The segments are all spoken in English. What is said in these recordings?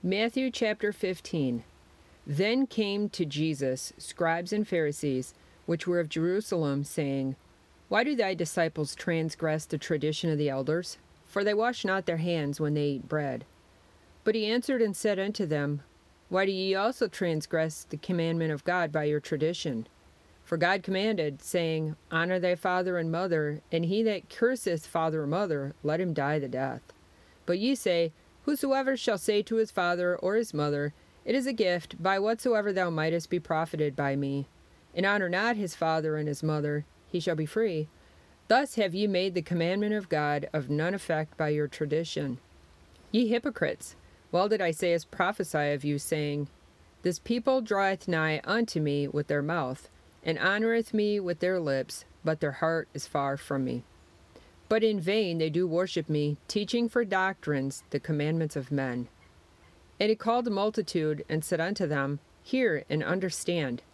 Matthew chapter 15. Then came to Jesus scribes and Pharisees, which were of Jerusalem, saying, Why do thy disciples transgress the tradition of the elders? For they wash not their hands when they eat bread. But he answered and said unto them, Why do ye also transgress the commandment of God by your tradition? For God commanded, saying, Honor thy father and mother, and he that curseth father or mother, let him die the death. But ye say, Whosoever shall say to his father or his mother, It is a gift, by whatsoever thou mightest be profited by me, and honor not his father and his mother, he shall be free. Thus have ye made the commandment of God of none effect by your tradition. Ye hypocrites, well did Isaiah prophesy of you, saying, This people draweth nigh unto me with their mouth, and honoureth me with their lips, but their heart is far from me. But in vain they do worship me, teaching for doctrines the commandments of men. And he called the multitude, and said unto them, Hear and understand.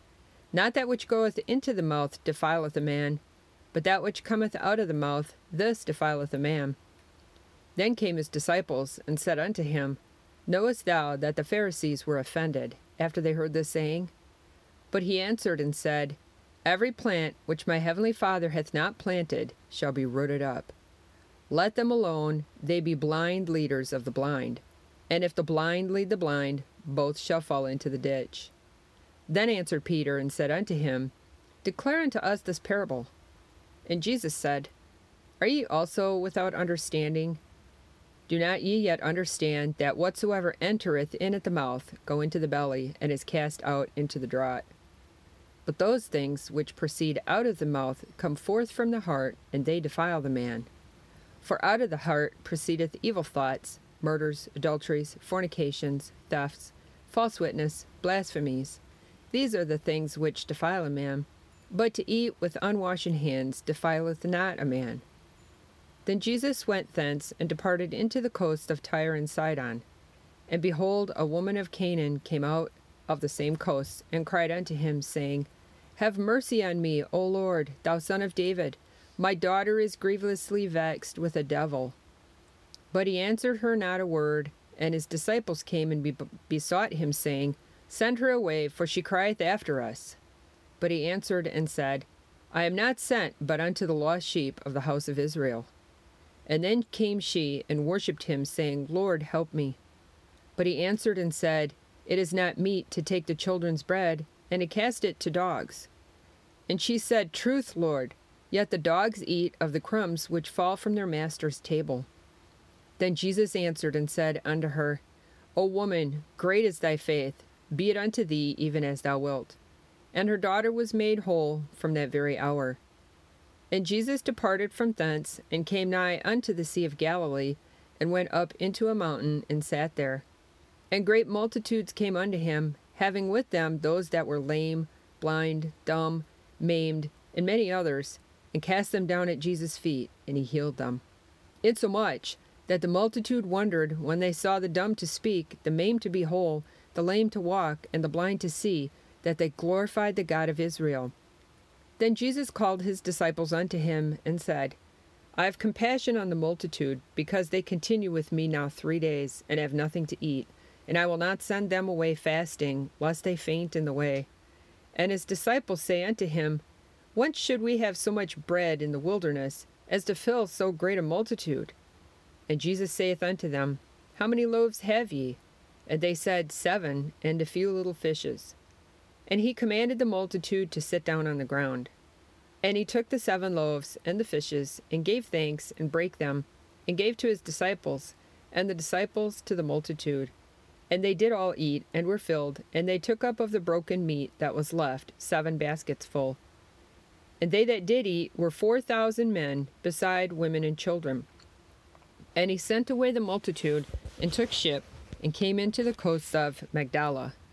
Not that which goeth into the mouth defileth a man, but that which cometh out of the mouth, this defileth a man. Then came his disciples, and said unto him, Knowest thou that the Pharisees were offended, after they heard this saying? But he answered and said, Every plant which my heavenly Father hath not planted shall be rooted up. Let them alone, they be blind leaders of the blind. And if the blind lead the blind, both shall fall into the ditch. Then answered Peter and said unto him, Declare unto us this parable. And Jesus said, Are ye also without understanding? Do not ye yet understand that whatsoever entereth in at the mouth go into the belly, and is cast out into the draught? But those things which proceed out of the mouth come forth from the heart, and they defile the man. For out of the heart proceedeth evil thoughts, murders, adulteries, fornications, thefts, false witness, blasphemies. These are the things which defile a man. But to eat with unwashen hands defileth not a man. Then Jesus went thence, and departed into the coast of Tyre and Sidon. And behold, a woman of Canaan came out of the same coast, and cried unto him, saying, Have mercy on me, O Lord, thou son of David. My daughter is grievously vexed with a devil. But he answered her not a word. And his disciples came and besought him, saying, Send her away, for she crieth after us. But he answered and said, I am not sent but unto the lost sheep of the house of Israel. And then came she and worshipped him, saying, Lord, help me. But he answered and said, It is not meet to take the children's bread, and to cast it to dogs. And she said, Truth, Lord, yet the dogs eat of the crumbs which fall from their master's table. Then Jesus answered and said unto her, O woman, great is thy faith, be it unto thee even as thou wilt. And her daughter was made whole from that very hour. And Jesus departed from thence, and came nigh unto the sea of Galilee, and went up into a mountain, and sat there. And great multitudes came unto him, having with them those that were lame, blind, dumb, maimed, and many others, and cast them down at Jesus' feet, and he healed them. Insomuch that the multitude wondered when they saw the dumb to speak, the maimed to be whole, the lame to walk, and the blind to see, that they glorified the God of Israel. Then Jesus called his disciples unto him, and said, I have compassion on the multitude, because they continue with me now 3 days, and have nothing to eat. And I will not send them away fasting, lest they faint in the way. And his disciples say unto him, Whence should we have so much bread in the wilderness, as to fill so great a multitude? And Jesus saith unto them, How many loaves have ye? And they said, 7, and a few little fishes. And he commanded the multitude to sit down on the ground. And he took the 7 loaves and the fishes, and gave thanks, and brake them, and gave to his disciples, and the disciples to the multitude. And they did all eat, and were filled, and they took up of the broken meat that was left 7 baskets full. And they that did eat were 4,000 men, beside women and children. And he sent away the multitude, and took ship, and came into the coasts of Magdala.